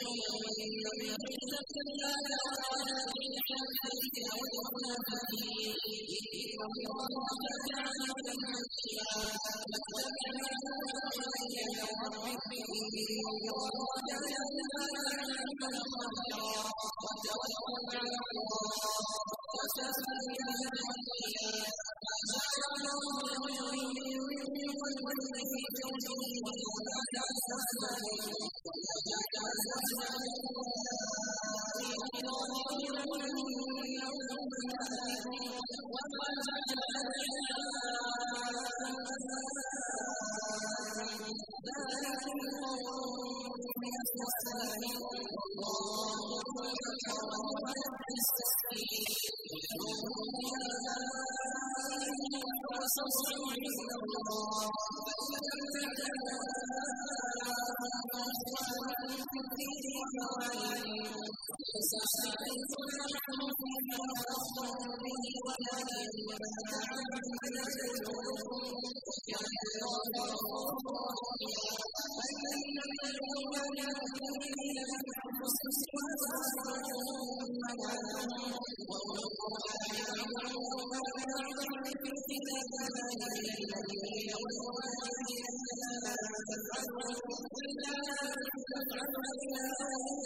وإن بقيت لا ترى في الحديث والمنافقين إن الله كان حكيما فاتبع علي ربي إن الله كان خيرا وتوكل على الله وكفى بالله وكيلا ما جعل الله لرجل والولد في زوجه ولا جعل أزواجه إبراهيم والمؤمنين وما جعل ذلك الله الحق السبيل قصص من الله فإن فاستعيذوا نحن فيما أخبروا به ولكن تعمدت قلوبكم كان الله غفورا رحيما الذين يؤمنون بأنفسهم وأزواجهم والله يعلم وما يعلم في الذين والوالدين لا تفعلوا إلا أن تفعلوا إلى